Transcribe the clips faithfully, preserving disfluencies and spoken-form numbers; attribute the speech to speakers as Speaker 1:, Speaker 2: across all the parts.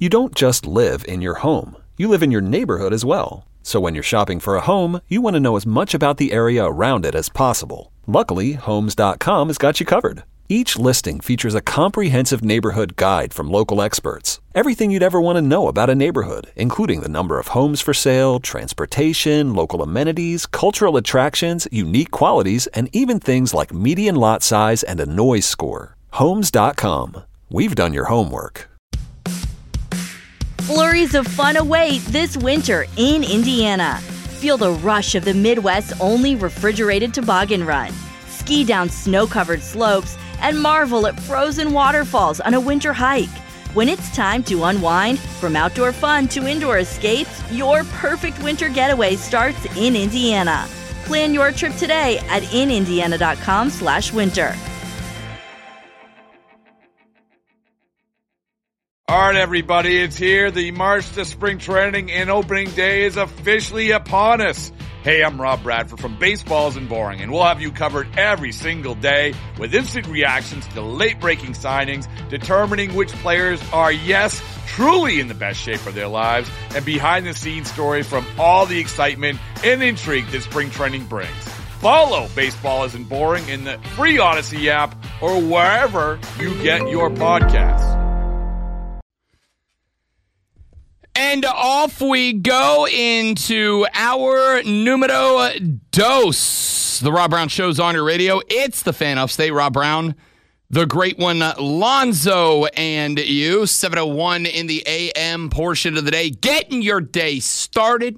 Speaker 1: You don't just live in your home. You live in your neighborhood as well. So when you're shopping for a home, you want to know as much about the area around it as possible. Luckily, Homes dot com has got you covered. Each listing features a comprehensive neighborhood guide from local experts. Everything you'd ever want to know about a neighborhood, including the number of homes for sale, transportation, local amenities, cultural attractions, unique qualities, and even things like median lot size and a noise score. Homes dot com. We've done your homework.
Speaker 2: Flurries of fun await this winter in Indiana. Feel the rush of the Midwest's only refrigerated toboggan run. Ski down snow-covered slopes and marvel at frozen waterfalls on a winter hike. When it's time to unwind, from outdoor fun to indoor escapes, your perfect winter getaway starts in Indiana. Plan your trip today at in indiana dot com slash winter.
Speaker 3: All right, everybody, it's here. The March to Spring Training and Opening Day is officially upon us. Hey, I'm Rob Bradford from Baseball Isn't Boring, and we'll have you covered every single day with instant reactions to late-breaking signings, determining which players are, yes, truly in the best shape of their lives, and behind-the-scenes stories from all the excitement and intrigue that spring training brings. Follow Baseball Isn't Boring in the free Odyssey app or wherever you get your podcasts.
Speaker 4: And off we go into our numero dos. The Rob Brown Show's on your radio. It's the fan upstate, Rob Brown, the great one, Lonzo, and you. seven oh one in the A M portion of the day. Getting your day started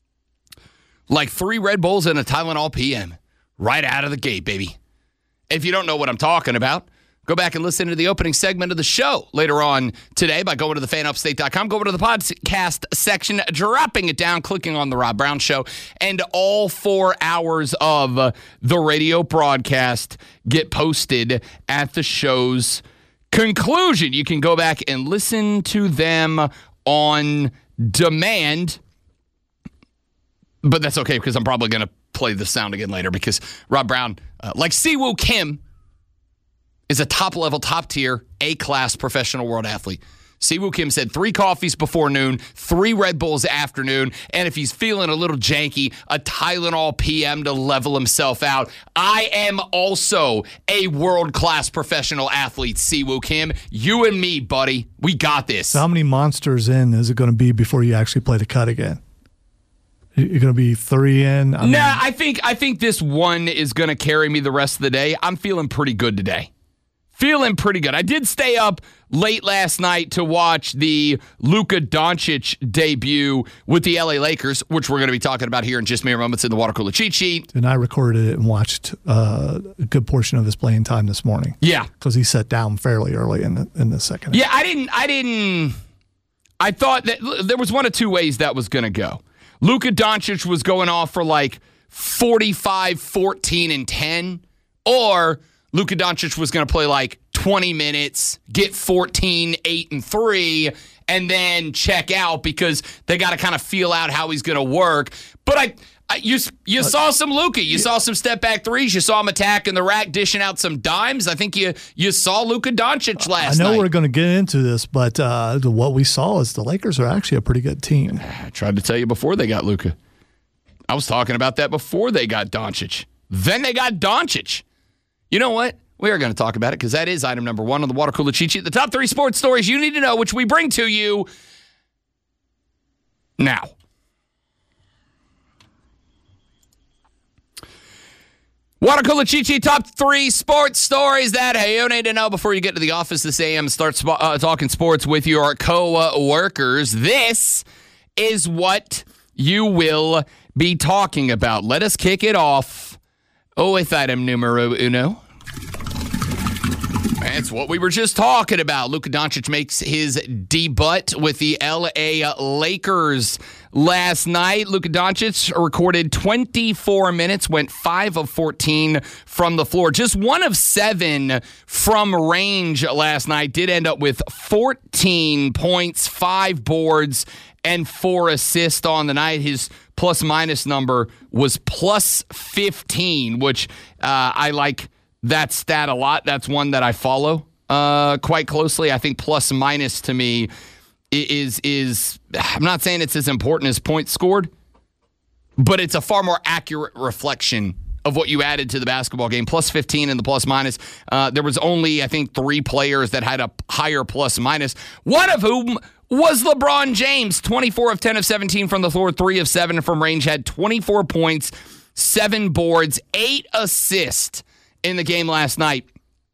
Speaker 4: like three Red Bulls and a Tylenol P M. Right out of the gate, baby. If you don't know what I'm talking about, go back and listen to the opening segment of the show later on today by going to the fan upstate dot com. Go over to the podcast section, dropping it down, clicking on the Rob Brown Show, and all four hours of uh, the radio broadcast get posted at the show's conclusion. You can go back and listen to them on demand, but that's okay because I'm probably going to play the sound again later because Rob Brown, uh, like Siwoo Kim, is a top-level, top-tier, A-class professional world athlete. Siwoo Kim said three coffees before noon, three Red Bulls afternoon, and if he's feeling a little janky, a Tylenol P M to level himself out. I am also a world-class professional athlete, Siwoo Kim. You and me, buddy, we got this.
Speaker 5: So how many monsters in is it going to be before you actually play the cut again? You're going to be three in?
Speaker 4: I mean, nah, I think, I think this one is going to carry me the rest of the day. I'm feeling pretty good today. Feeling pretty good. I did stay up late last night to watch the Luka Doncic debut with the L A Lakers, which we're going to be talking about here in just mere moments in the Water Cooler Cheat Sheet.
Speaker 5: And I recorded it and watched uh, a good portion of his playing time this morning.
Speaker 4: Yeah.
Speaker 5: Because he sat down fairly early in the, in the second.
Speaker 4: Yeah, I didn't, I didn't, I thought that there was one of two ways that was going to go. Luka Doncic was going off for like forty-five, fourteen, and ten, or Luka Doncic was going to play like twenty minutes, get fourteen, eight, and three, and then check out because they got to kind of feel out how he's going to work. But I, I you you saw some Luka. You yeah. saw some step-back threes. You saw him attacking the rack, dishing out some dimes. I think you you saw Luka Doncic last night.
Speaker 5: I know night. We're going to get into this, but uh, what we saw is the Lakers are actually a pretty good team.
Speaker 4: I tried to tell you before they got Luka. I was talking about that before they got Doncic. Then they got Doncic. You know what? We are going to talk about it because that is item number one on the Water Cooler Cheat Sheet. The top three sports stories you need to know, which we bring to you now. Water Cooler Cheat Sheet, top three sports stories that hey, you need to know before you get to the office this A M and start sp- uh, talking sports with your co-workers. This is what you will be talking about. Let us kick it off oh, with item numero uno. It's what we were just talking about. Luka Doncic makes his debut with the L A Lakers last night. Luka Doncic recorded twenty-four minutes, went five of fourteen from the floor. Just one of seven from range last night. Did end up with fourteen points, five boards, and four assists on the night. His plus-minus number was plus fifteen, which uh, I like that stat a lot. That's one that I follow uh, quite closely. I think plus minus to me is, is I'm not saying it's as important as points scored, but it's a far more accurate reflection of what you added to the basketball game. Plus fifteen in the plus minus. Uh, there was only, I think, three players that had a higher plus minus, one of whom was LeBron James. twenty-four of ten of seventeen from the floor, three of seven from range, had twenty-four points, seven boards, eight assists in the game last night.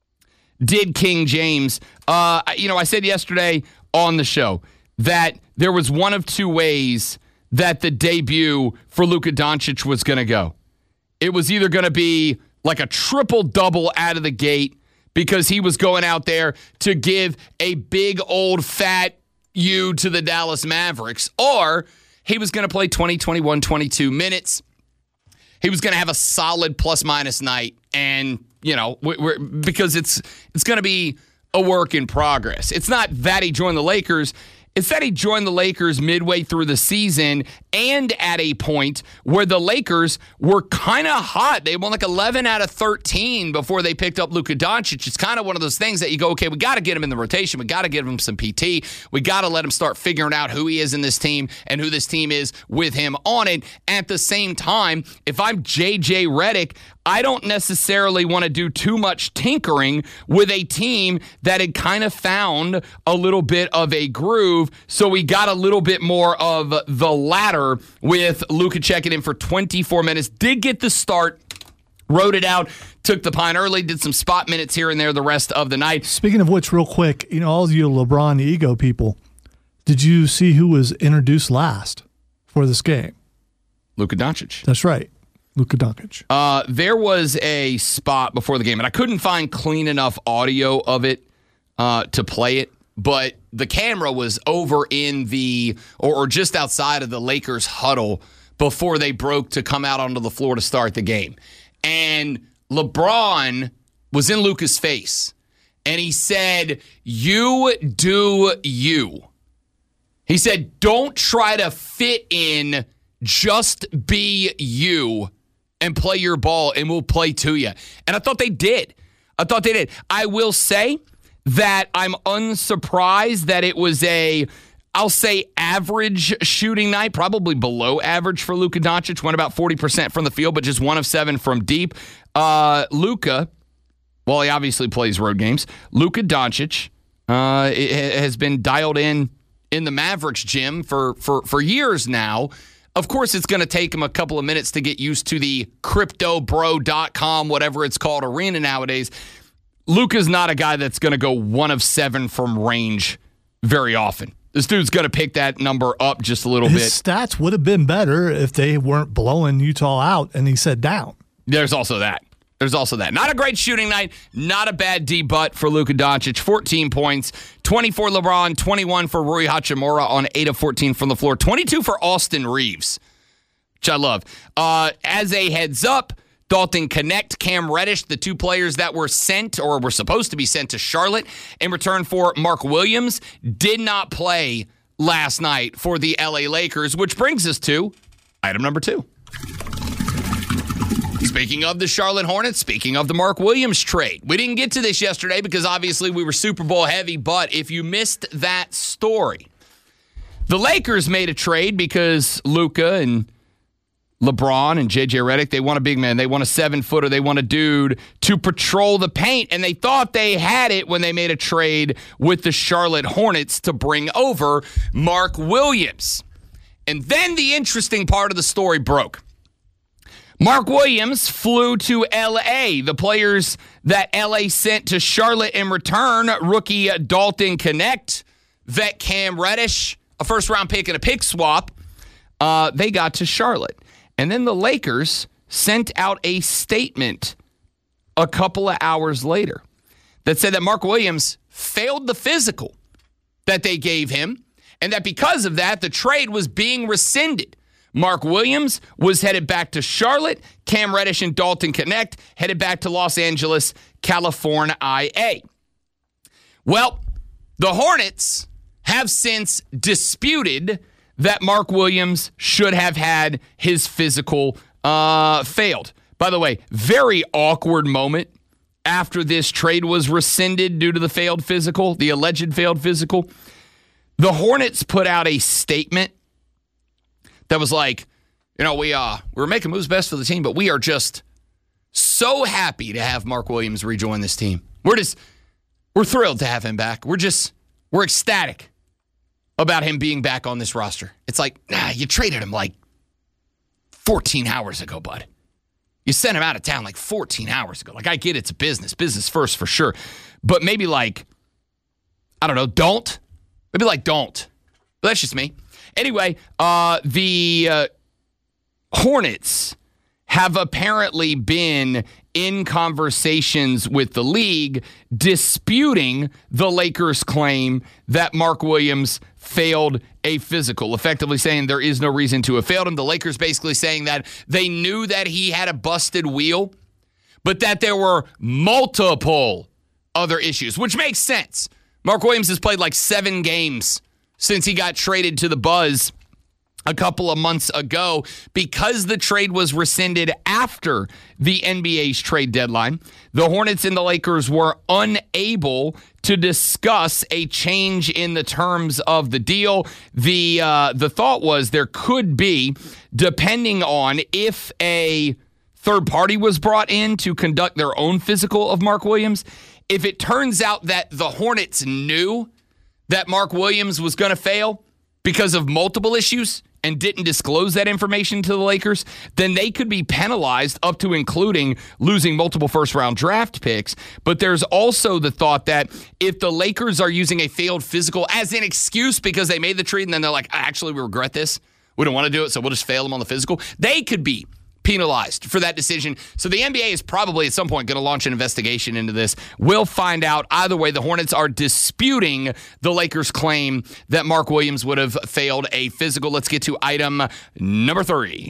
Speaker 4: Did King James. Uh, you know, I said yesterday on the show that there was one of two ways that the debut for Luka Doncic was going to go. It was either going to be like a triple-double out of the gate because he was going out there to give a big old fat you to the Dallas Mavericks, or he was going to play twenty, twenty-one, twenty-two minutes. He was going to have a solid plus-minus night, and, you know, we're, we're, because it's it's going to be a work in progress. It's not that he joined the Lakers. It's that he joined the Lakers midway through the season and at a point where the Lakers were kind of hot. They won like eleven out of thirteen before they picked up Luka Doncic. It's kind of one of those things that you go, okay, we got to get him in the rotation. We got to give him some P T. We got to let him start figuring out who he is in this team and who this team is with him on it. At the same time, if I'm J J Redick, I don't necessarily want to do too much tinkering with a team that had kind of found a little bit of a groove. So we got a little bit more of the latter with Luka checking in for twenty-four minutes. Did get the start, rode it out, took the pine early, did some spot minutes here and there the rest of the night.
Speaker 5: Speaking of which, real quick, you know, all of you LeBron ego people, did you see who was introduced last for this game?
Speaker 4: Luka Doncic.
Speaker 5: That's right. Luka Doncic.
Speaker 4: Uh, there was a spot before the game, and I couldn't find clean enough audio of it uh, to play it, but the camera was over in the, or, or just outside of the Lakers huddle before they broke to come out onto the floor to start the game. And LeBron was in Luka's face, and he said, "You do you." He said, "Don't try to fit in, just be you. And play your ball, and we'll play to you." And I thought they did. I thought they did. I will say that I'm unsurprised that it was a, I'll say, average shooting night, probably below average for Luka Doncic. Went about forty percent from the field, but just one of seven from deep. Uh, Luka, well, he obviously plays road games. Luka Doncic uh, has been dialed in in the Mavericks gym for for for years now. Of course, it's going to take him a couple of minutes to get used to the crypto bro dot com, whatever it's called, arena nowadays. Luka's not a guy that's going to go one of seven from range very often. This dude's going to pick that number up just a little
Speaker 5: His
Speaker 4: bit.
Speaker 5: stats would have been better if they weren't blowing Utah out and he said down.
Speaker 4: There's also that. There's also that. Not a great shooting night. Not a bad D-butt for Luka Doncic. fourteen points. twenty-four LeBron. twenty-one for Rui Hachimura on eight of fourteen from the floor. twenty-two for Austin Reeves, which I love. Uh, as a heads up, Dalton Connect, Cam Reddish, the two players that were sent or were supposed to be sent to Charlotte in return for Mark Williams, did not play last night for the L A Lakers, which brings us to item number two. Speaking of the Charlotte Hornets, speaking of the Mark Williams trade, we didn't get to this yesterday because obviously we were Super Bowl heavy, but if you missed that story, the Lakers made a trade because Luka and LeBron and J J Redick, they want a big man. They want a seven-footer. They want a dude to patrol the paint, and they thought they had it when they made a trade with the Charlotte Hornets to bring over Mark Williams. And then the interesting part of the story broke. Mark Williams flew to L A. The players that L A sent to Charlotte in return, rookie Dalton Connect, vet Cam Reddish, a first-round pick and a pick swap, uh, they got to Charlotte. And then the Lakers sent out a statement a couple of hours later that said that Mark Williams failed the physical that they gave him, and that because of that, the trade was being rescinded. Mark Williams was headed back to Charlotte. Cam Reddish and Dalton Connect headed back to Los Angeles, California. Well, the Hornets have since disputed that Mark Williams should have had his physical uh, failed. By the way, very awkward moment after this trade was rescinded due to the failed physical, the alleged failed physical. The Hornets put out a statement that was like, you know, we uh we're making moves best for the team, but we are just so happy to have Mark Williams rejoin this team. We're just we're thrilled to have him back. We're just we're ecstatic about him being back on this roster. It's like, nah, you traded him like fourteen hours ago, bud. You sent him out of town like fourteen hours ago. Like, I get it's a business, business first for sure. But maybe like, I don't know, don't. Maybe like don't. But that's just me. Anyway, uh, the uh, Hornets have apparently been in conversations with the league disputing the Lakers' claim that Mark Williams failed a physical, effectively saying there is no reason to have failed him. The Lakers basically saying that they knew that he had a busted wheel, but that there were multiple other issues, which makes sense. Mark Williams has played like seven games since he got traded to the Buzz a couple of months ago. Because the trade was rescinded after the N B A's trade deadline, the Hornets and the Lakers were unable to discuss a change in the terms of the deal. The uh, the thought was there could be, depending on if a third party was brought in to conduct their own physical of Mark Williams, if it turns out that the Hornets knew that Mark Williams was going to fail because of multiple issues and didn't disclose that information to the Lakers, then they could be penalized up to including losing multiple first-round draft picks. But there's also the thought that if the Lakers are using a failed physical as an excuse because they made the trade and then they're like, actually, we regret this, we don't want to do it, so we'll just fail them on the physical, they could be penalized for that decision. So the N B A is probably at some point going to launch an investigation into this. We'll find out. Either way, the Hornets are disputing the Lakers' claim that Mark Williams would have failed a physical. Let's get to item number three.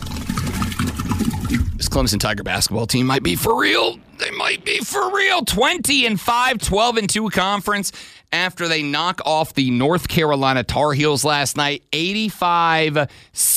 Speaker 4: This Clemson Tiger basketball team might be for real. They might be for real. twenty and five, twelve and two conference after they knock off the North Carolina Tar Heels last night. eighty-five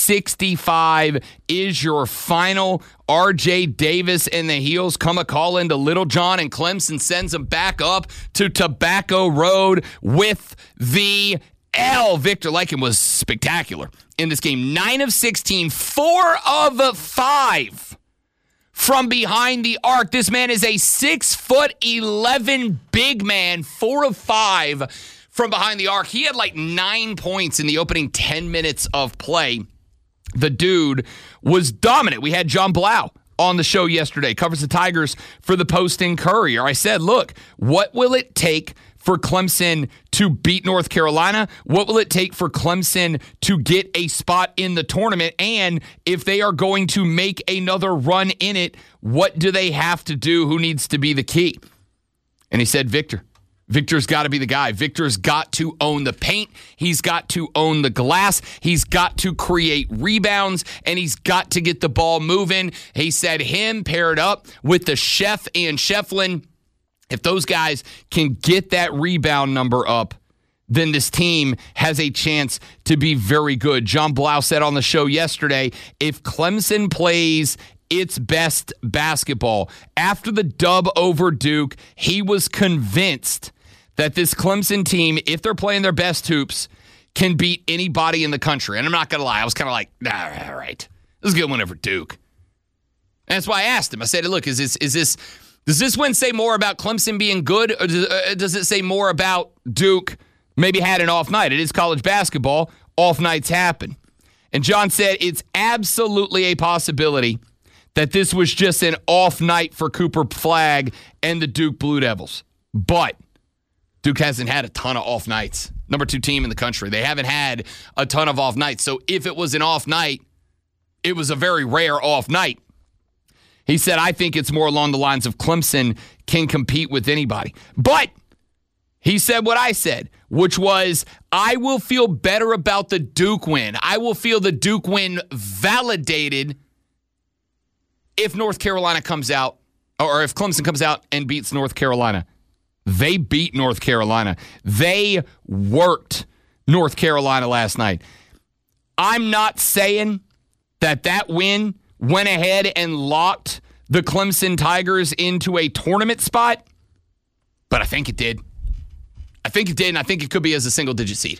Speaker 4: sixty-five is your final. R J Davis and the Heels come a call into Little John, and Clemson sends them back up to Tobacco Road with the L. Victor Lycan was spectacular in this game. nine of sixteen, four of five from behind the arc. This man is a six foot eleven big man, four of five from behind the arc. He had like nine points in the opening ten minutes of play. The dude was dominant. We had John Blau on the show yesterday, covers the Tigers for the Post-Courier. I said, look, what will it take for Clemson to beat North Carolina? What will it take for Clemson to get a spot in the tournament? And if they are going to make another run in it, what do they have to do? Who needs to be the key? And he said, Victor. Victor's got to be the guy. Victor's got to own the paint. He's got to own the glass. He's got to create rebounds, and he's got to get the ball moving. He said him paired up with the chef and Shefflin. If those guys can get that rebound number up, then this team has a chance to be very good. John Blau said on the show yesterday, if Clemson plays its best basketball after the dub over Duke, he was convinced that this Clemson team, if they're playing their best hoops, can beat anybody in the country. And I'm not going to lie, I was kind of like, nah, all right, this is a good one over Duke. And that's why I asked him. I said, look, is this is this... Does this win say more about Clemson being good, or does it say more about Duke maybe had an off night? It is college basketball. Off nights happen. And John said it's absolutely a possibility that this was just an off night for Cooper Flagg and the Duke Blue Devils. But Duke hasn't had a ton of off nights. Number two team in the country. They haven't had a ton of off nights. So if it was an off night, it was a very rare off night. He said, I think it's more along the lines of Clemson can compete with anybody. But he said what I said, which was, I will feel better about the Duke win. I will feel the Duke win validated if North Carolina comes out, or if Clemson comes out and beats North Carolina. They beat North Carolina. They worked North Carolina last night. I'm not saying that that win went ahead and locked the Clemson Tigers into a tournament spot, but I think it did. I think it did, and I think it could be as a single-digit seed.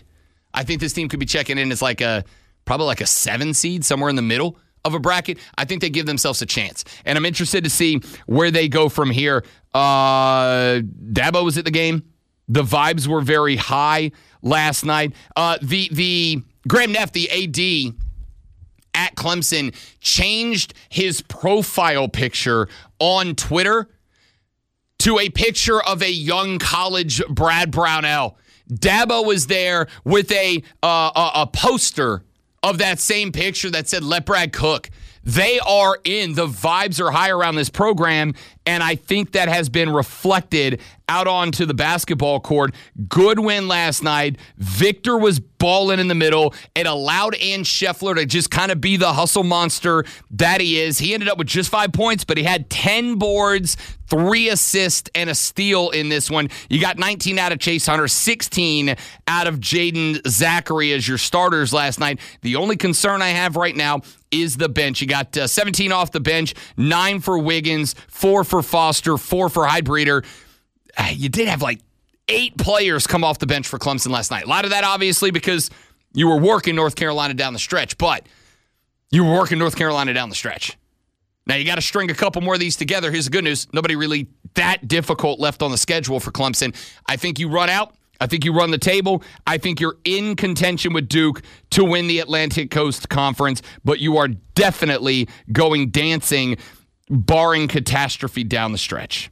Speaker 4: I think this team could be checking in as like a probably like a seven seed, somewhere in the middle of a bracket. I think they give themselves a chance. And I'm interested to see where they go from here. Uh, Dabo was at the game. The vibes were very high last night. Uh, the the Graham Neff, the A D at Clemson, changed his profile picture on Twitter to a picture of a young college Brad Brownell. Dabo was there with a uh, a, a poster of that same picture that said, "Let Brad cook." They are in. The vibes are high around this program, and I think that has been reflected out onto the basketball court. Good win last night. Victor was balling in the middle. It allowed Ann Scheffler to just kind of be the hustle monster that he is. He ended up with just five points, but he had ten boards, three assists, and a steal in this one. You got nineteen out of Chase Hunter, sixteen out of Jaden Zachary as your starters last night. The only concern I have right now is the bench. You got uh, seventeen off the bench, nine for Wiggins, four for Foster, four for Highbreeder. Uh, you did have like eight players come off the bench for Clemson last night. A lot of that, obviously, because you were working North Carolina down the stretch, but you were working North Carolina down the stretch. Now, you got to string a couple more of these together. Here's the good news. Nobody really that difficult left on the schedule for Clemson. I think you run out. I think you run the table. I think you're in contention with Duke to win the Atlantic Coast Conference, but you are definitely going dancing, barring catastrophe down the stretch.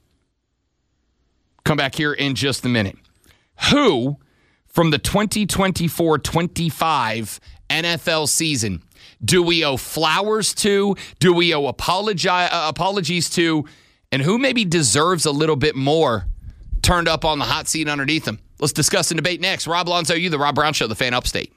Speaker 4: Come back here in just a minute. Who from the twenty twenty-four twenty-five N F L season do we owe flowers to? Do we owe apologi- uh, apologies to? And who maybe deserves a little bit more turned up on the hot seat underneath them? Let's discuss and debate next. Rob Alonzo, you, the Rob Brown Show, the Fan Upstate.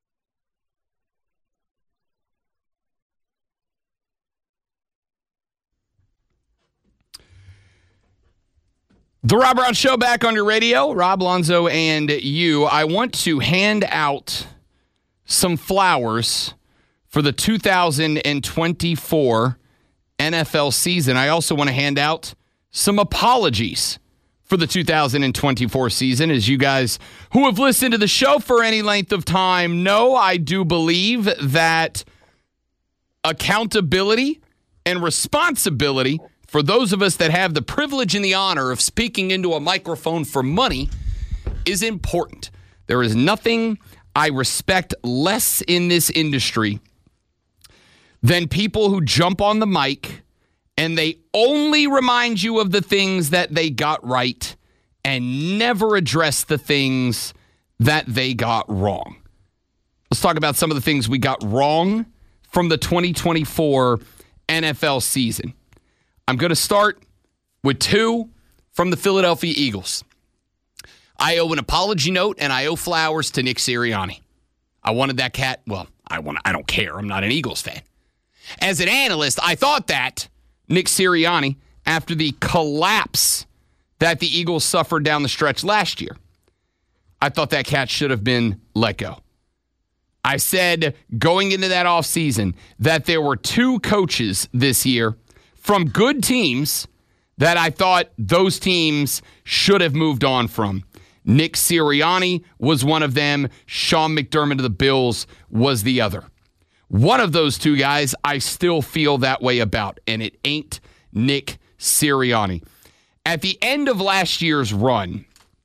Speaker 4: The Rob Brown Show back on your radio. Rob Alonzo and you. I want to hand out some flowers for the two thousand twenty-four N F L season. I also want to hand out some apologies for the two thousand twenty-four season. As you guys who have listened to the show for any length of time know, I do believe that accountability and responsibility for those of us that have the privilege and the honor of speaking into a microphone for money is important. There is nothing I respect less in this industry than people who jump on the mic and they only remind you of the things that they got right and never address the things that they got wrong. Let's talk about some of the things we got wrong from the twenty twenty-four N F L season. I'm going to start with two from the Philadelphia Eagles. I owe an apology note and I owe flowers to Nick Sirianni. I wanted that cat. Well, I want. I don't care. I'm not an Eagles fan. As an analyst, I thought that Nick Sirianni, after the collapse that the Eagles suffered down the stretch last year, I thought that cat should have been let go. I said going into that offseason that there were two coaches this year from good teams that I thought those teams should have moved on from. Nick Sirianni was one of them. Sean McDermott of the Bills was the other. One of those two guys I still feel that way about, and it ain't Nick Sirianni. At the end of last year's run,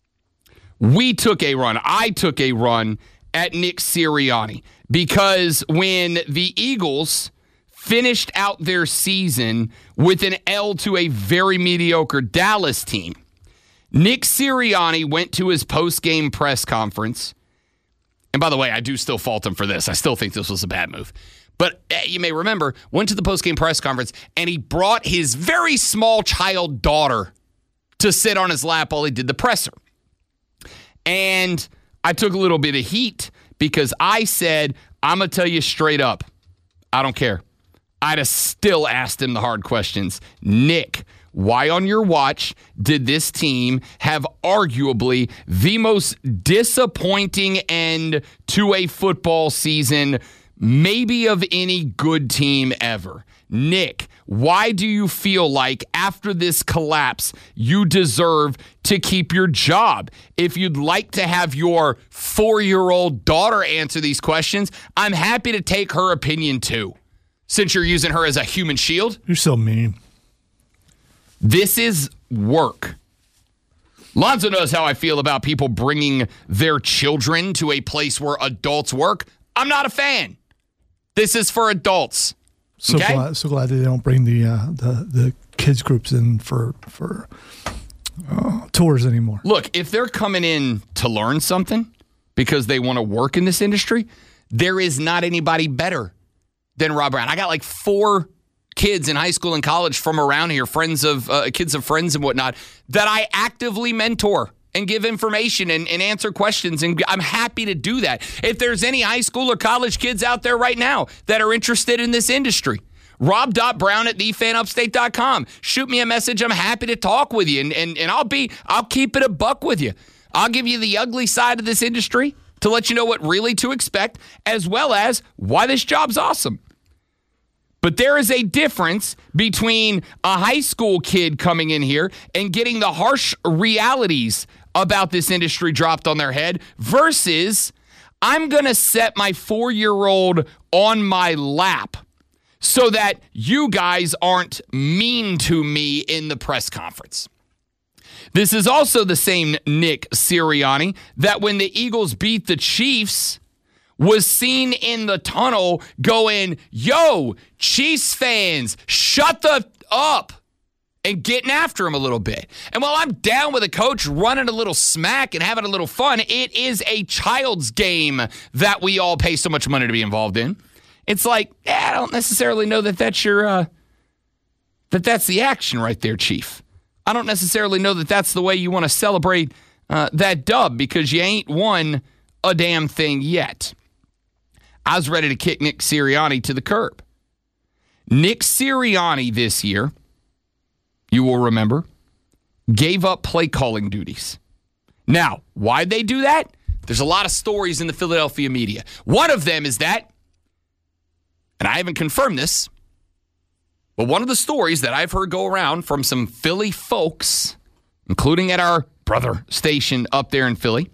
Speaker 4: we took a run. I took a run at Nick Sirianni because when the Eagles finished out their season with an L to a very mediocre Dallas team, Nick Sirianni went to his post-game press conference. And by the way, I do still fault him for this. I still think this was a bad move. But uh, you may remember, went to the post-game press conference, and he brought his very small child daughter to sit on his lap while he did the presser. And I took a little bit of heat because I said, I'm going to tell you straight up, I don't care. I'd have still asked him the hard questions. Nick, why on your watch did this team have arguably the most disappointing end to a football season maybe of any good team ever. Nick, why do you feel like after this collapse, you deserve to keep your job? If you'd like to have your four-year-old daughter answer these questions, I'm happy to take her opinion too, since you're using her as a human shield.
Speaker 5: You're so mean.
Speaker 4: This is work. Lonzo knows how I feel about people bringing their children to a place where adults work. I'm not a fan. This is for adults.
Speaker 5: So
Speaker 4: okay?
Speaker 5: glad, so glad that they don't bring the uh, the the kids groups in for for uh, tours anymore.
Speaker 4: Look, if they're coming in to learn something because they want to work in this industry, there is not anybody better than Rob Brown. I got like four kids in high school and college from around here, friends of uh, kids of friends and whatnot, that I actively mentor and give information and, and answer questions, and I'm happy to do that. If there's any high school or college kids out there right now that are interested in this industry, rob dot brown at the fan upstate dot com. Shoot me a message. I'm happy to talk with you, and, and, and I'll be I'll keep it a buck with you. I'll give you the ugly side of this industry to let you know what really to expect, as well as why this job's awesome. But there is a difference between a high school kid coming in here and getting the harsh realities about this industry dropped on their head versus I'm going to set my four-year-old on my lap so that you guys aren't mean to me in the press conference. This is also the same Nick Sirianni that when the Eagles beat the Chiefs was seen in the tunnel going, yo, Chiefs fans, shut the up, and getting after him a little bit. And while I'm down with a coach running a little smack and having a little fun, it is a child's game that we all pay so much money to be involved in. It's like, eh, I don't necessarily know that that's your, uh, that that's the action right there, Chief. I don't necessarily know that that's the way you want to celebrate uh, that dub because you ain't won a damn thing yet. I was ready to kick Nick Sirianni to the curb. Nick Sirianni this year, you will remember, gave up play calling duties. Now, why'd they do that? There's a lot of stories in the Philadelphia media. One of them is that, and I haven't confirmed this, but one of the stories that I've heard go around from some Philly folks, including at our brother station up there in Philly,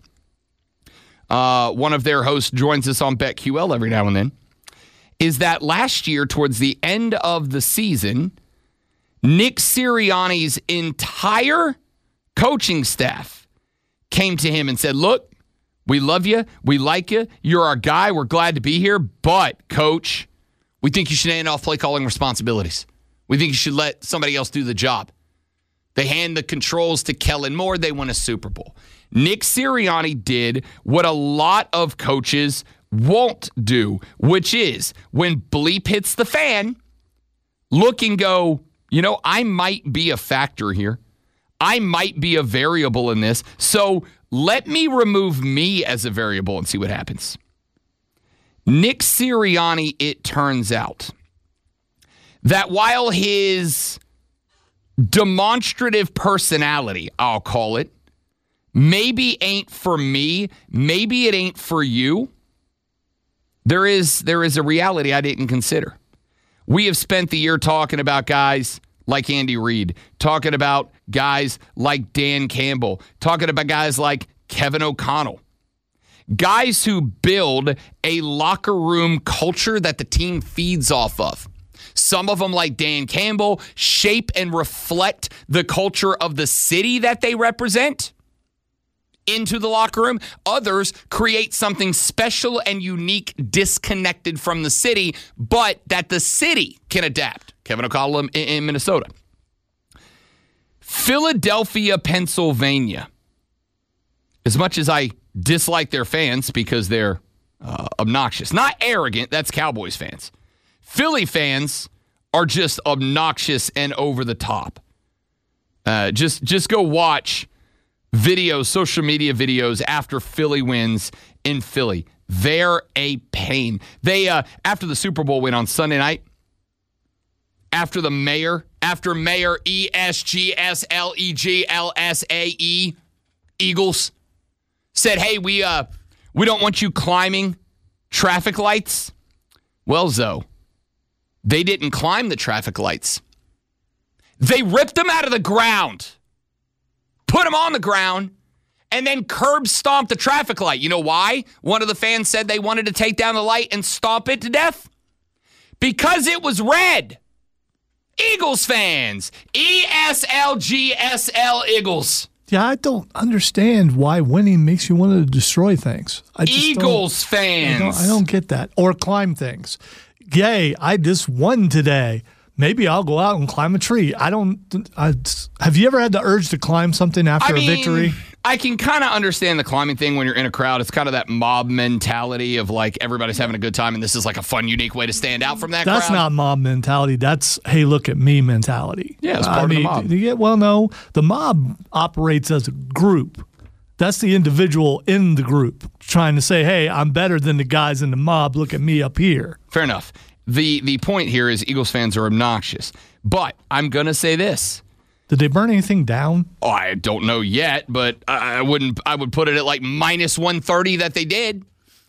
Speaker 4: uh, one of their hosts joins us on BetQL every now and then, is that last year, towards the end of the season, Nick Sirianni's entire coaching staff came to him and said, look, we love you. We like you. You're our guy. We're glad to be here. But, Coach, we think you should hand off play calling responsibilities. We think you should let somebody else do the job. They hand the controls to Kellen Moore. They won a Super Bowl. Nick Sirianni did what a lot of coaches won't do, which is when bleep hits the fan, look and go, you know, I might be a factor here. I might be a variable in this. So let me remove me as a variable and see what happens. Nick Sirianni, it turns out, that while his demonstrative personality, I'll call it, maybe ain't for me, maybe it ain't for you, there is there is a reality I didn't consider. We have spent the year talking about guys like Andy Reid, talking about guys like Dan Campbell, talking about guys like Kevin O'Connell. Guys who build a locker room culture that the team feeds off of. Some of them, like Dan Campbell, shape and reflect the culture of the city that they represent into the locker room. Others create something special and unique, disconnected from the city, but that the city can adapt. Kevin O'Connell in, in Minnesota. Philadelphia, Pennsylvania. As much as I dislike their fans because they're uh, obnoxious, not arrogant, that's Cowboys fans. Philly fans are just obnoxious and over the top. Uh, just, just go watch videos, social media videos after Philly wins in Philly. They're a pain. They, uh, after the Super Bowl win on Sunday night, after the mayor, after Mayor E S G S L E G L S A E, Eagles, said, hey, we uh, we don't want you climbing traffic lights. Well, Zoe, they didn't climb the traffic lights. They ripped them out of the ground, put them on the ground, and then curb stomped the traffic light. You know why? One of the fans said they wanted to take down the light and stomp it to death. Because it was red. Eagles fans. E S L G S L Eagles.
Speaker 5: Yeah, I don't understand why winning makes you want to destroy things. I just
Speaker 4: Eagles
Speaker 5: don't,
Speaker 4: fans.
Speaker 5: I don't, I don't get that. Or climb things. Yay, I just won today. Maybe I'll go out and climb a tree. I don't. I, have you ever had the urge to climb something after
Speaker 4: I mean,
Speaker 5: a victory?
Speaker 4: I can kind of understand the climbing thing when you're in a crowd. It's kind of that mob mentality of like everybody's having a good time and this is like a fun, unique way to stand out from that
Speaker 5: That's
Speaker 4: crowd.
Speaker 5: not mob mentality. That's, hey, look at me mentality.
Speaker 4: Yeah, it's part
Speaker 5: I
Speaker 4: of the
Speaker 5: mean,
Speaker 4: mob.
Speaker 5: Yeah, well, no. The mob operates as a group. That's the individual in the group trying to say, hey, I'm better than the guys in the mob. Look at me up here.
Speaker 4: Fair enough. The the point here is Eagles fans are obnoxious. But I'm going to say this.
Speaker 5: Did they burn anything down?
Speaker 4: Oh, I don't know yet, but I, I wouldn't. I would put it at like minus one thirty that they did.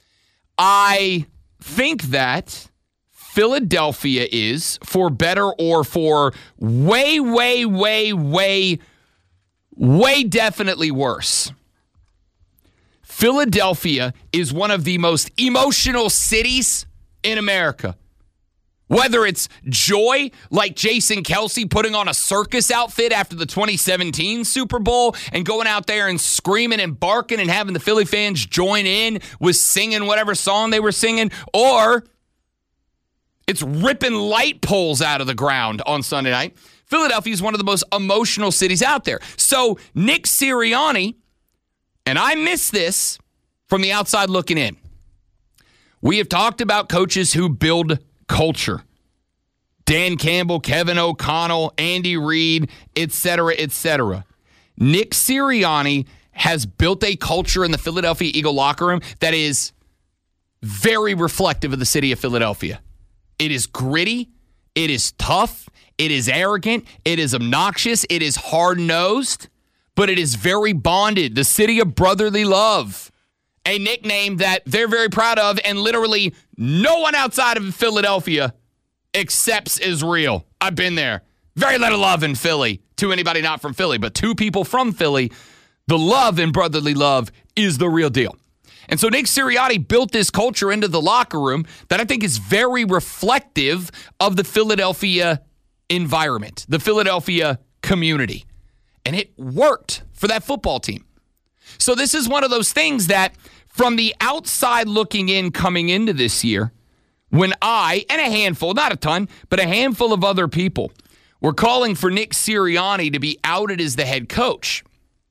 Speaker 4: I think that Philadelphia is, for better or for way, way, way, way, way definitely worse. Philadelphia is one of the most emotional cities in America. Whether it's joy, like Jason Kelce putting on a circus outfit after the twenty seventeen Super Bowl and going out there and screaming and barking and having the Philly fans join in with singing whatever song they were singing, or it's ripping light poles out of the ground on Sunday night. Philadelphia is one of the most emotional cities out there. So Nick Sirianni, and I miss this from the outside looking in, we have talked about coaches who build culture. Dan Campbell, Kevin O'Connell, Andy Reid, et cetera, et cetera. Nick Sirianni has built a culture in the Philadelphia Eagle locker room that is very reflective of the city of Philadelphia. It is gritty. It is tough. It is arrogant. It is obnoxious. It is hard-nosed, but it is very bonded. The city of brotherly love. A nickname that they're very proud of, and literally no one outside of Philadelphia accepts is real. I've been there. Very little love in Philly to anybody not from Philly, but two people from Philly, the love and brotherly love is the real deal. And so Nick Sirianni built this culture into the locker room that I think is very reflective of the Philadelphia environment, the Philadelphia community. And it worked for that football team. So this is one of those things that from the outside looking in coming into this year, when I, and a handful, not a ton, but a handful of other people were calling for Nick Sirianni to be outed as the head coach,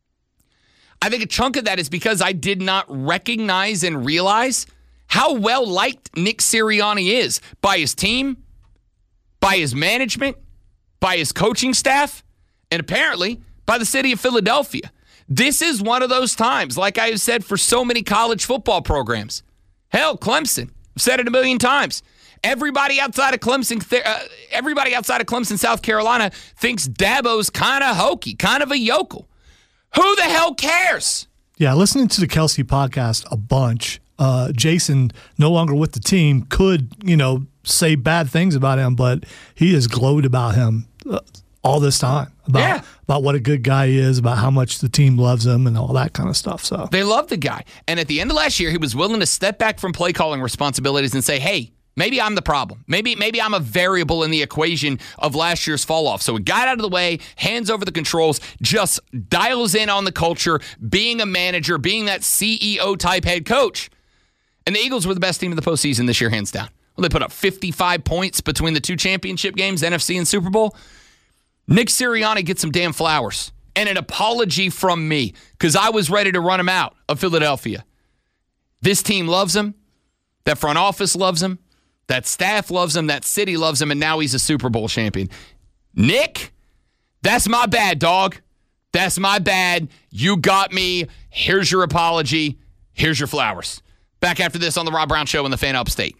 Speaker 4: I think a chunk of that is because I did not recognize and realize how well liked Nick Sirianni is by his team, by his management, by his coaching staff, and apparently by the city of Philadelphia. This is one of those times, like I have said for so many college football programs. Hell, Clemson. I've said it a million times. Everybody outside of Clemson, uh, everybody outside of Clemson, South Carolina, thinks Dabo's kind of hokey, kind of a yokel. Who the hell cares?
Speaker 5: Yeah, listening to the Kelce podcast a bunch. Uh, Jason, no longer with the team, could, you know, say bad things about him, but he has glowed about him uh, all this time. About,
Speaker 4: yeah.
Speaker 5: about what a good guy he is, about how much the team loves him and all that kind of stuff. So
Speaker 4: they love the guy. And at the end of last year, he was willing to step back from play calling responsibilities and say, hey, maybe I'm the problem. Maybe maybe I'm a variable in the equation of last year's fall off. So he got out of the way, hands over the controls, just dials in on the culture, being a manager, being that C E O type head coach. And the Eagles were the best team in the postseason this year, hands down. Well, they put up fifty-five points between the two championship games, N F C and Super Bowl. Nick Sirianni gets some damn flowers and an apology from me because I was ready to run him out of Philadelphia. This team loves him. That front office loves him. That staff loves him. That city loves him. And now he's a Super Bowl champion. Nick, that's my bad, dog. That's my bad. You got me. Here's your apology. Here's your flowers. Back after this on the Rob Brown Show in the Fan Upstate.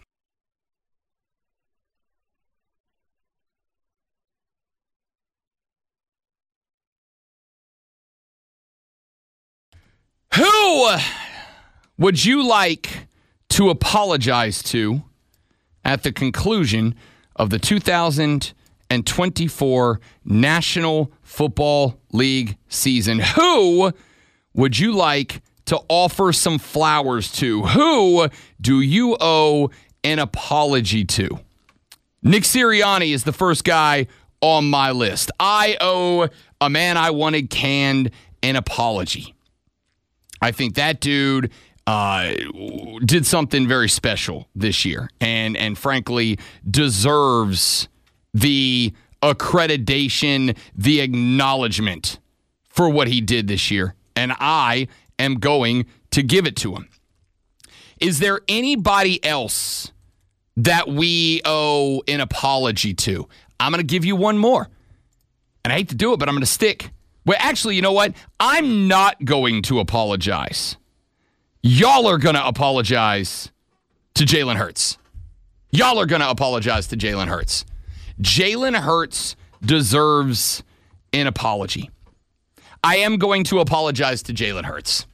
Speaker 4: Who would you like to apologize to at the conclusion of the two thousand twenty-four National Football League season. Who would you like to offer some flowers to? Who do you owe an apology to? Nick Sirianni is the first guy on my list. I owe a man I wanted canned an apology. I think that dude uh, did something very special this year and, and frankly deserves the accreditation, the acknowledgement for what he did this year. And I am going to give it to him. Is there anybody else that we owe an apology to? I'm going to give you one more. And I hate to do it, but I'm going to stick. Well, actually, you know what? I'm not going to apologize. Y'all are going to apologize to Jalen Hurts. Y'all are going to apologize to Jalen Hurts. Jalen Hurts deserves an apology. I am going to apologize to Jalen Hurts.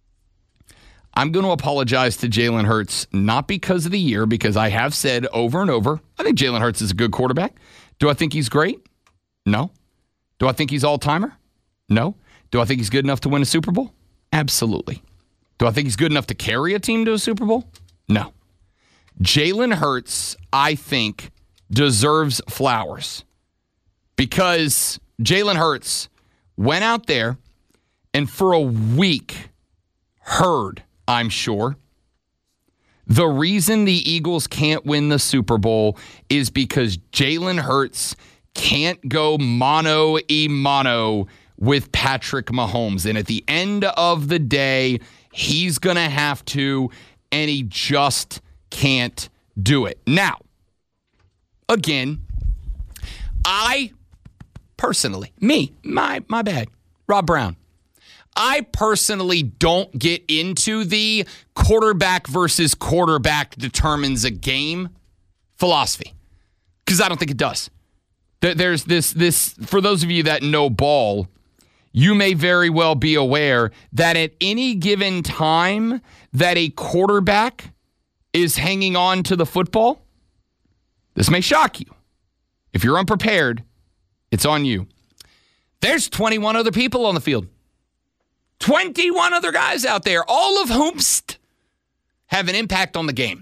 Speaker 4: I'm going to apologize to Jalen Hurts, not because of the year, because I have said over and over, I think Jalen Hurts is a good quarterback. Do I think he's great? No. Do I think he's all-timer? No. Do I think he's good enough to win a Super Bowl? Absolutely. Do I think he's good enough to carry a team to a Super Bowl? No. Jalen Hurts, I think, deserves flowers because Jalen Hurts went out there and for a week heard, I'm sure, the reason the Eagles can't win the Super Bowl is because Jalen Hurts can't go mano-a-mano with Patrick Mahomes. And at the end of the day, he's going to have to, and he just can't do it. Now, again, I personally, me, my my bad, Rob Brown, I personally don't get into the quarterback versus quarterback determines a game philosophy because I don't think it does. There's this, this, for those of you that know ball, you may very well be aware that at any given time that a quarterback is hanging on to the football, this may shock you. If you're unprepared, it's on you. There's twenty-one other people on the field. twenty-one other guys out there, all of whom have an impact on the game.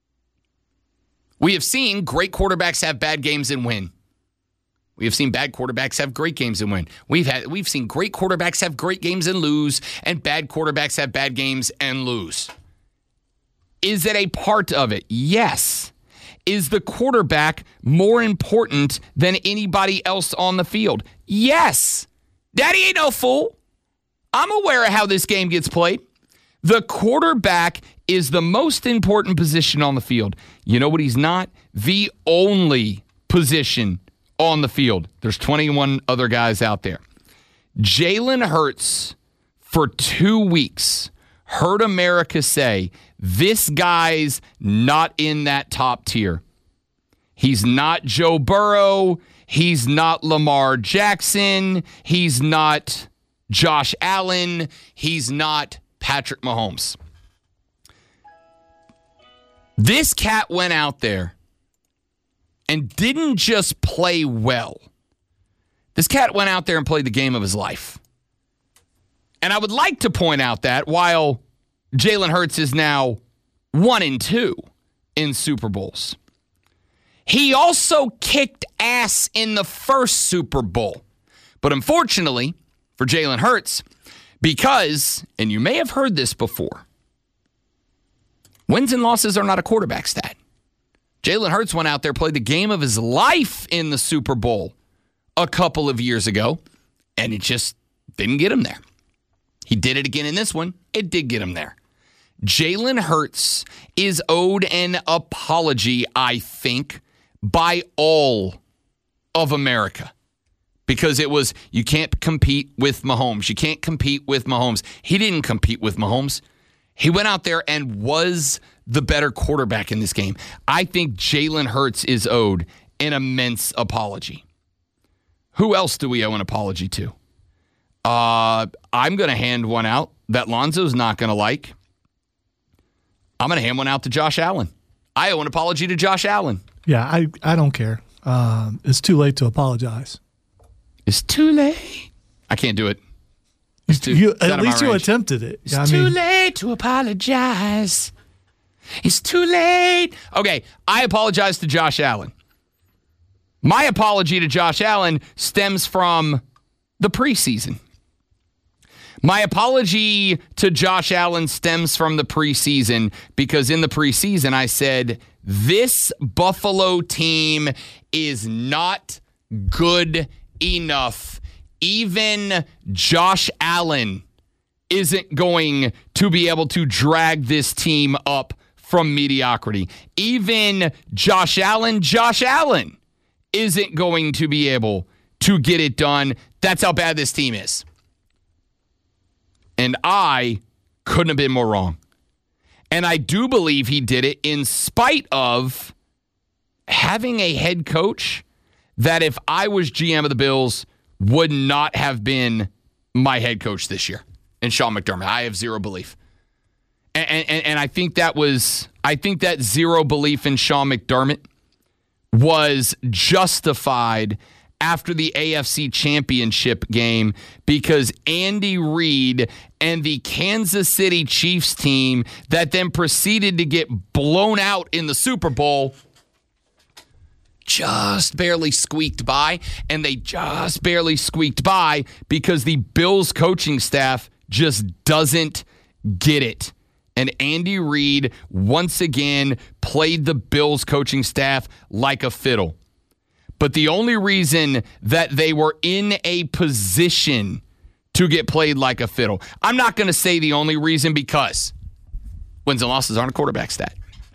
Speaker 4: We have seen great quarterbacks have bad games and win. We have seen bad quarterbacks have great games and win. We've had we've seen great quarterbacks have great games and lose, and bad quarterbacks have bad games and lose. Is it a part of it? Yes. Is the quarterback more important than anybody else on the field? Yes. Daddy ain't no fool. I'm aware of how this game gets played. The quarterback is the most important position on the field. You know what he's not? The only position on the field. There's twenty-one other guys out there. Jalen Hurts, for two weeks, heard America say, this guy's not in that top tier. He's not Joe Burrow. He's not Lamar Jackson. He's not Josh Allen. He's not Patrick Mahomes. This cat went out there and didn't just play well. This cat went out there and played the game of his life. And I would like to point out that while Jalen Hurts is now one and two in Super Bowls, he also kicked ass in the first Super Bowl. But unfortunately for Jalen Hurts, because, and you may have heard this before, wins and losses are not a quarterback stat. Jalen Hurts went out there, played the game of his life in the Super Bowl a couple of years ago, and it just didn't get him there. He did it again in this one. It did get him there. Jalen Hurts is owed an apology, I think, by all of America. Because it was, you can't compete with Mahomes. You can't compete with Mahomes. He didn't compete with Mahomes. He went out there and was the better quarterback in this game. I think Jalen Hurts is owed an immense apology. Who else do we owe an apology to? Uh, I'm going to hand one out that Lonzo's not going to like. I'm going to hand one out to Josh Allen. I owe an apology to Josh Allen.
Speaker 5: Yeah, I, I don't care. Um, it's too late to apologize.
Speaker 4: It's too late. I can't do it. It's too,
Speaker 5: you,
Speaker 4: it's out
Speaker 5: at
Speaker 4: of my
Speaker 5: least you
Speaker 4: range.
Speaker 5: attempted it.
Speaker 4: It's
Speaker 5: I
Speaker 4: too
Speaker 5: mean,
Speaker 4: late to apologize. It's too late. Okay, I apologize to Josh Allen. My apology to Josh Allen stems from the preseason. My apology to Josh Allen stems from the preseason because in the preseason I said, this Buffalo team is not good enough. Even Josh Allen isn't going to be able to drag this team up from mediocrity. Even Josh Allen, Josh Allen isn't going to be able to get it done. That's how bad this team is. And I couldn't have been more wrong. And I do believe he did it in spite of having a head coach that if I was G M of the Bills would not have been my head coach this year. And Sean McDermott. I have zero belief. And, and, and I think that was, I think that zero belief in Sean McDermott was justified after the A F C Championship game because Andy Reid and the Kansas City Chiefs team that then proceeded to get blown out in the Super Bowl just barely squeaked by, and they just barely squeaked by because the Bills coaching staff just doesn't get it. And Andy Reid once again played the Bills coaching staff like a fiddle. But the only reason that they were in a position to get played like a fiddle, I'm not going to say the only reason because wins and losses aren't a quarterback stat.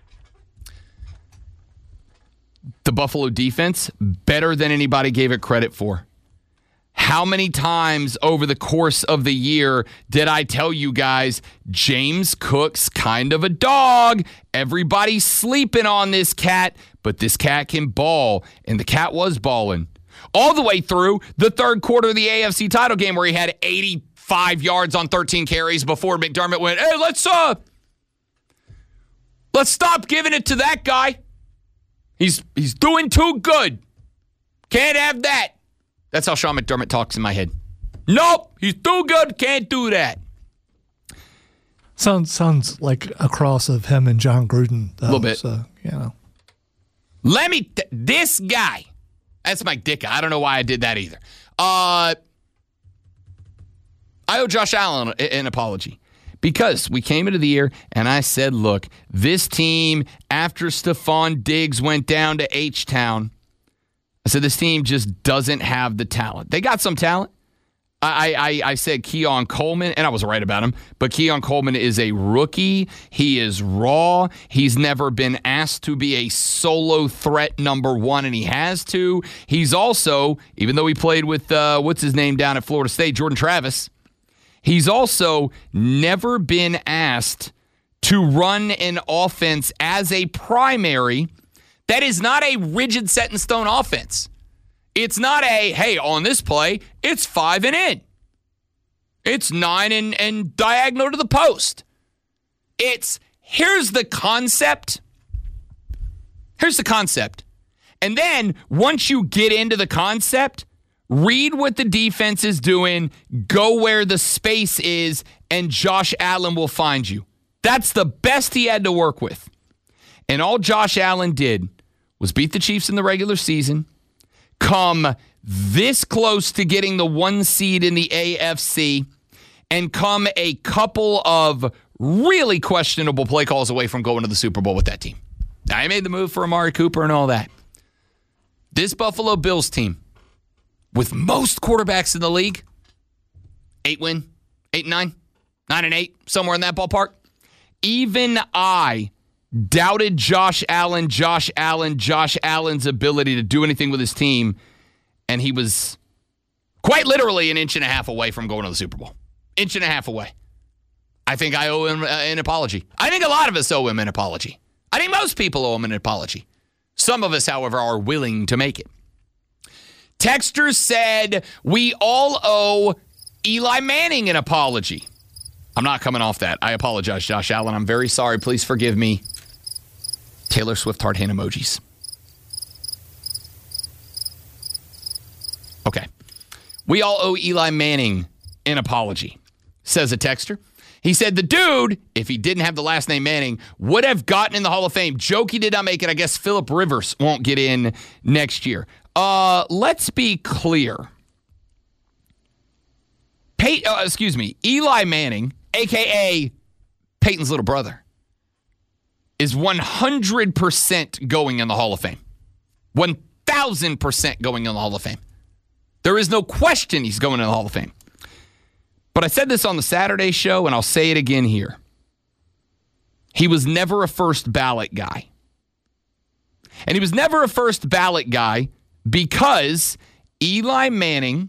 Speaker 4: The Buffalo defense, better than anybody gave it credit for. How many times over the course of the year did I tell you guys, James Cook's kind of a dog. Everybody's sleeping on this cat, but this cat can ball, and the cat was balling. All the way through the third quarter of the A F C title game where he had eighty-five yards on thirteen carries before McDermott went, hey, let's, uh, let's stop giving it to that guy. He's he's doing too good. Can't have that. That's how Sean McDermott talks in my head. Nope, he's too good. Can't do that.
Speaker 5: Sounds sounds like a cross of him and John Gruden.
Speaker 4: A little bit.
Speaker 5: So, you know.
Speaker 4: Let me, t- this guy, that's my dick. I don't know why I did that either. Uh, I owe Josh Allen an apology. Because we came into the year and I said, look, this team, after Stephon Diggs went down to H-Town, I said this team just doesn't have the talent. They got some talent. I, I, I said Keon Coleman, and I was right about him, but Keon Coleman is a rookie. He is raw. He's never been asked to be a solo threat number one, and he has to. He's also, even though he played with, uh, what's his name down at Florida State, Jordan Travis, he's also never been asked to run an offense as a primary that is not a rigid set in stone offense. It's not a, hey, on this play, it's five and in. It's nine and, and diagonal to the post. It's, here's the concept. Here's the concept. And then once you get into the concept, read what the defense is doing, go where the space is, and Josh Allen will find you. That's the best he had to work with. And all Josh Allen did was beat the Chiefs in the regular season, come this close to getting the one seed in the A F C, and come a couple of really questionable play calls away from going to the Super Bowl with that team. Now, I made the move for Amari Cooper and all that. This Buffalo Bills team, with most quarterbacks in the league, eight win, eight and nine, nine and eight, somewhere in that ballpark. Even I doubted Josh Allen, Josh Allen, Josh Allen's ability to do anything with his team, and he was quite literally an inch and a half away from going to the Super Bowl. Inch and a half away. I think I owe him an apology. I think a lot of us owe him an apology. I think most people owe him an apology. Some of us, however, are willing to make it. Texter said, we all owe Eli Manning an apology. I'm not coming off that. I apologize, Josh Allen. I'm very sorry. Please forgive me. Taylor Swift heart hand emojis. Okay. We all owe Eli Manning an apology, says a texter. He said the dude, if he didn't have the last name Manning, would have gotten in the Hall of Fame. Joke he did not make it. I guess Phillip Rivers won't get in next year. Uh, let's be clear. Pey- uh, excuse me. Eli Manning, a k a. Peyton's little brother, is one hundred percent going in the Hall of Fame. one thousand percent going in the Hall of Fame. There is no question he's going in the Hall of Fame. But I said this on the Saturday show, and I'll say it again here. He was never a first ballot guy. And he was never a first ballot guy because Eli Manning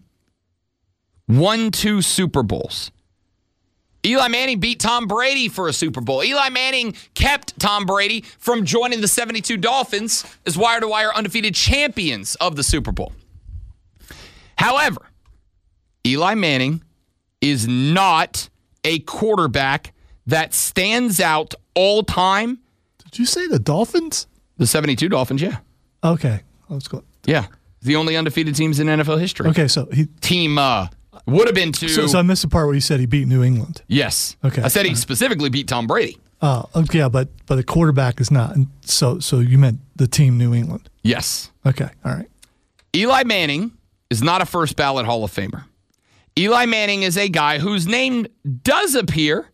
Speaker 4: won two Super Bowls. Eli Manning beat Tom Brady for a Super Bowl. Eli Manning kept Tom Brady from joining the seventy-two Dolphins as wire-to-wire undefeated champions of the Super Bowl. However, Eli Manning is not a quarterback that stands out all time.
Speaker 5: Did you say the Dolphins?
Speaker 4: The seventy-two Dolphins, yeah.
Speaker 5: Okay. Let's go.
Speaker 4: Yeah. The only undefeated teams in N F L history.
Speaker 5: Okay, so he...
Speaker 4: Team uh, would have been two.
Speaker 5: So, so I missed the part where you said he beat New England.
Speaker 4: Yes.
Speaker 5: Okay.
Speaker 4: I said he specifically beat Tom Brady.
Speaker 5: Oh, okay, yeah, but, but the quarterback is not. So, so you meant the team New England.
Speaker 4: Yes.
Speaker 5: Okay, all right.
Speaker 4: Eli Manning is not a first ballot Hall of Famer. Eli Manning is a guy whose name does appear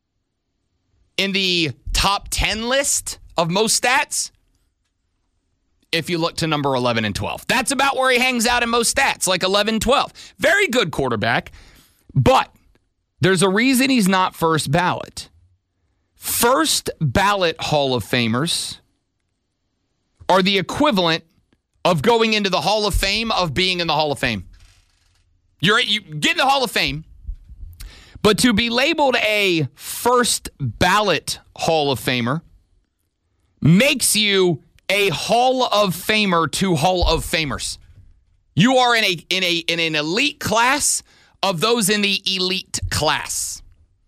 Speaker 4: in the top ten list of most stats if you look to number eleven and twelve. That's about where he hangs out in most stats, like eleven, twelve. Very good quarterback, but there's a reason he's not first ballot. First ballot Hall of Famers are the equivalent of going into the Hall of Fame of being in the Hall of Fame. You're you get in the Hall of Fame, but to be labeled a first ballot Hall of Famer makes you a Hall of Famer to Hall of Famers. You are in a in a in an elite class of those in the elite class.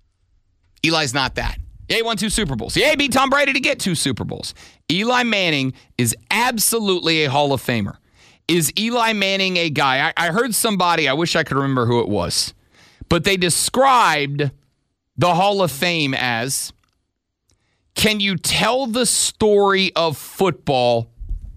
Speaker 4: Eli's not that. Yeah, he won two Super Bowls. Yeah, he beat Tom Brady to get two Super Bowls. Eli Manning is absolutely a Hall of Famer. Is Eli Manning a guy? I, I heard somebody, I wish I could remember who it was, but they described the Hall of Fame as, can you tell the story of football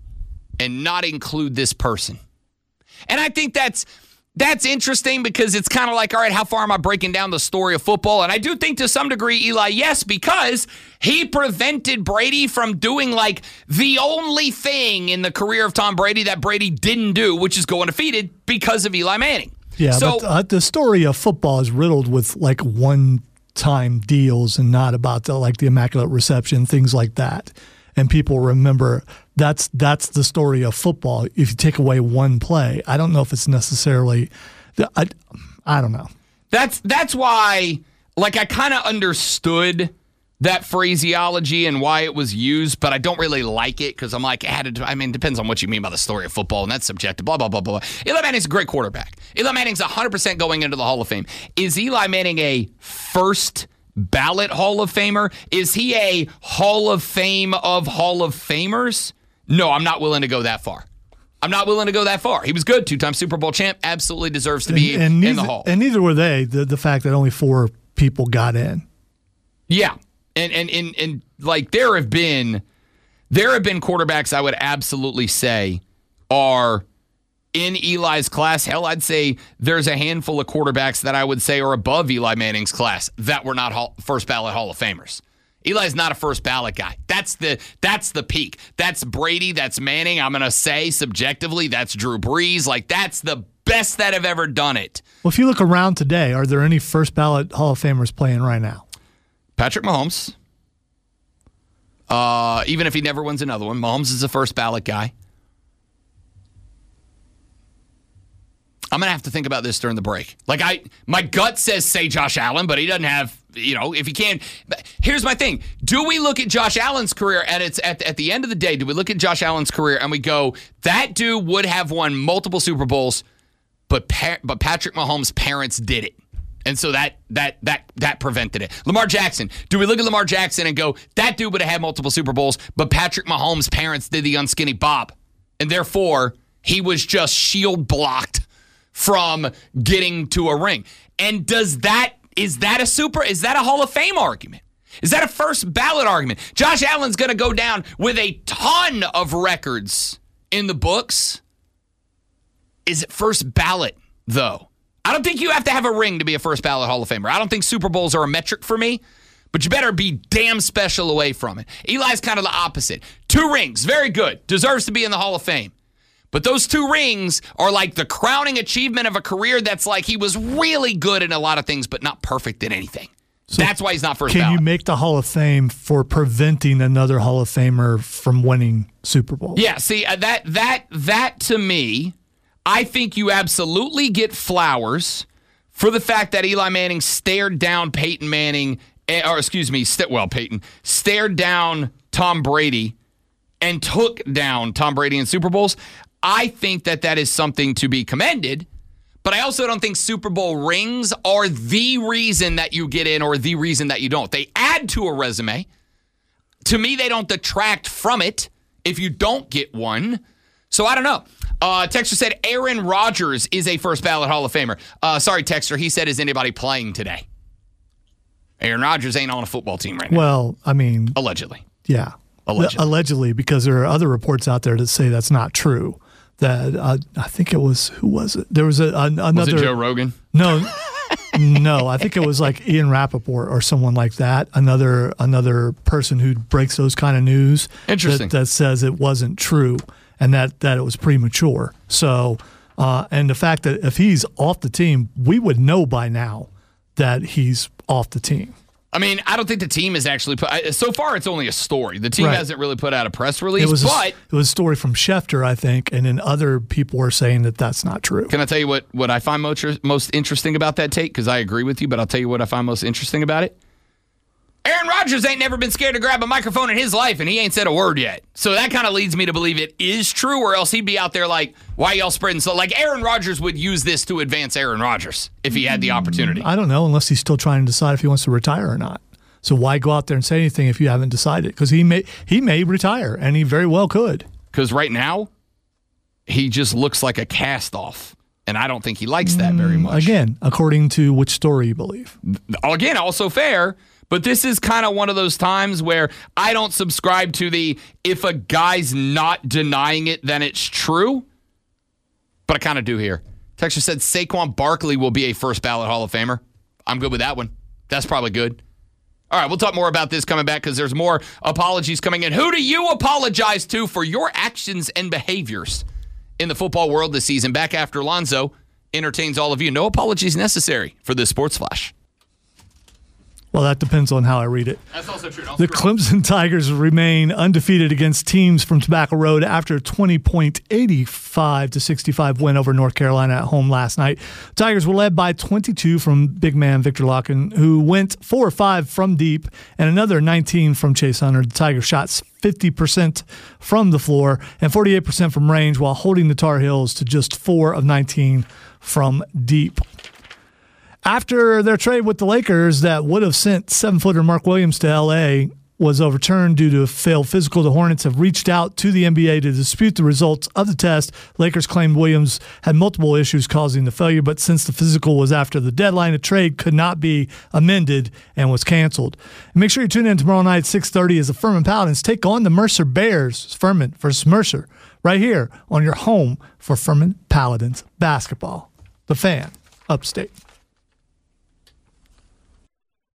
Speaker 4: and not include this person? And I think that's that's interesting because it's kind of like, all right, how far am I breaking down the story of football? And I do think to some degree, Eli, yes, because he prevented Brady from doing like the only thing in the career of Tom Brady that Brady didn't do, which is go undefeated because of Eli Manning.
Speaker 5: Yeah,
Speaker 4: so,
Speaker 5: but uh, the story of football is riddled with like one-time deals and not about the, like the Immaculate Reception, things like that. And people remember that's that's the story of football. If you take away one play, I don't know if it's necessarily, I, I don't know.
Speaker 4: That's that's why, like, I kind of understood that phraseology and why it was used, but I don't really like it because I'm like, added. I mean, it depends on what you mean by the story of football, and that's subjective. Blah blah blah blah. Eli Manning's a great quarterback. Eli Manning's one hundred percent going into the Hall of Fame. Is Eli Manning a first ballot Hall of Famer? Is he a Hall of Fame of Hall of Famers? No, I'm not willing to go that far. I'm not willing to go that far. He was good, two-time Super Bowl champ, absolutely deserves to be
Speaker 5: and, and
Speaker 4: in
Speaker 5: neither,
Speaker 4: the Hall.
Speaker 5: And neither were they, the, the fact that only four people got in.
Speaker 4: Yeah, and, and, and, and like there have been, there have been quarterbacks I would absolutely say are in Eli's class. Hell, I'd say there's a handful of quarterbacks that I would say are above Eli Manning's class that were not hall, first ballot Hall of Famers. Eli's not a first ballot guy. That's the that's the peak. That's Brady. That's Manning. I'm going to say subjectively, that's Drew Brees. Like, that's the best that have ever done it.
Speaker 5: Well, if you look around today, are there any first ballot Hall of Famers playing right now?
Speaker 4: Patrick Mahomes. Uh, even if he never wins another one, Mahomes is a first ballot guy. I'm going to have to think about this during the break. Like, I, my gut says say Josh Allen, but he doesn't have, you know, if he can. Here's my thing. Do we look at Josh Allen's career and it's at, at the end of the day, do we look at Josh Allen's career and we go, that dude would have won multiple Super Bowls, but pa- but Patrick Mahomes' parents did it. And so that that that that prevented it. Lamar Jackson. Do we look at Lamar Jackson and go, that dude would have had multiple Super Bowls, but Patrick Mahomes' parents did the unskinny Bob. And therefore, he was just shield blocked from getting to a ring. And does that is that a super is that a Hall of Fame argument? Is that a first ballot argument? Josh Allen's going to go down with a ton of records in the books. Is it first ballot, though? I don't think you have to have a ring to be a first ballot Hall of Famer. I don't think Super Bowls are a metric for me, but you better be damn special away from it. Eli's kind of the opposite. Two rings, very good. Deserves to be in the Hall of Fame. But those two rings are like the crowning achievement of a career that's like he was really good in a lot of things, but not perfect at anything. So that's why he's not first
Speaker 5: can
Speaker 4: ballot.
Speaker 5: Can you make the Hall of Fame for preventing another Hall of Famer from winning Super Bowl?
Speaker 4: Yeah, see, uh, that that that to me, I think you absolutely get flowers for the fact that Eli Manning stared down Peyton Manning, or excuse me, st- well, Peyton, stared down Tom Brady and took down Tom Brady in Super Bowls. I think that that is something to be commended. But I also don't think Super Bowl rings are the reason that you get in or the reason that you don't. They add to a resume. To me, they don't detract from it if you don't get one. So I don't know. Uh, Texter said Aaron Rodgers is a first ballot Hall of Famer. Uh, sorry, Texter. He said, is anybody playing today? Aaron Rodgers ain't on a football team right now.
Speaker 5: Well, I mean.
Speaker 4: Allegedly.
Speaker 5: Yeah.
Speaker 4: Allegedly.
Speaker 5: Allegedly, because there are other reports out there that say that's not true. That uh, I think it was, who was it? There was a, a another.
Speaker 4: Was it Joe Rogan?
Speaker 5: No, no. I think it was like Ian Rappaport or someone like that. Another another person who breaks those kind of news.
Speaker 4: Interesting.
Speaker 5: That, that says it wasn't true and that, that it was premature. So, uh, and the fact that if he's off the team, we would know by now that he's off the team.
Speaker 4: I mean, I don't think the team has actually put. So far, it's only a story. The team
Speaker 5: right.
Speaker 4: hasn't really put out a press release.
Speaker 5: It was
Speaker 4: but
Speaker 5: a, it was a story from Schefter, I think, and then other people were saying that that's not true.
Speaker 4: Can I tell you what, what I find most, most interesting about that take? Because I agree with you, but I'll tell you what I find most interesting about it. Aaron Rodgers ain't never been scared to grab a microphone in his life, and he ain't said a word yet. So that kind of leads me to believe it is true, or else he'd be out there like, why y'all spreading so? Like, Aaron Rodgers would use this to advance Aaron Rodgers if he had the opportunity.
Speaker 5: I don't know, unless he's still trying to decide if he wants to retire or not. So why go out there and say anything if you haven't decided? Because he may he may retire, and he very well could.
Speaker 4: Because right now, he just looks like a cast-off, and I don't think he likes that very much.
Speaker 5: Again, according to which story you believe.
Speaker 4: Again, also fair, but this is kind of one of those times where I don't subscribe to the if a guy's not denying it, then it's true. But I kind of do here. Texture said Saquon Barkley will be a first ballot Hall of Famer. I'm good with that one. That's probably good. All right, we'll talk more about this coming back because there's more apologies coming in. Who do you apologize to for your actions and behaviors in the football world this season? Back after Lonzo entertains all of you. No apologies necessary for this Sports Flash.
Speaker 5: Well, that depends on how I read it.
Speaker 4: That's also true. Don't
Speaker 5: the Clemson Tigers remain undefeated against teams from Tobacco Road after a twenty point eighty-five to sixty-five win over North Carolina at home last night. Tigers were led by twenty-two from big man Victor Locken, who went four or five from deep, and another nineteen from Chase Hunter. The Tigers shot fifty percent from the floor and forty-eight percent from range, while holding the Tar Heels to just four of nineteen from deep. After their trade with the Lakers that would have sent seven-footer Mark Williams to L A was overturned due to a failed physical, the Hornets have reached out to the N B A to dispute the results of the test. Lakers claimed Williams had multiple issues causing the failure, but since the physical was after the deadline, the trade could not be amended and was canceled. And make sure you tune in tomorrow night at six thirty as the Furman Paladins take on the Mercer Bears. Furman versus Mercer right here on your home for Furman Paladins basketball. The Fan, Upstate.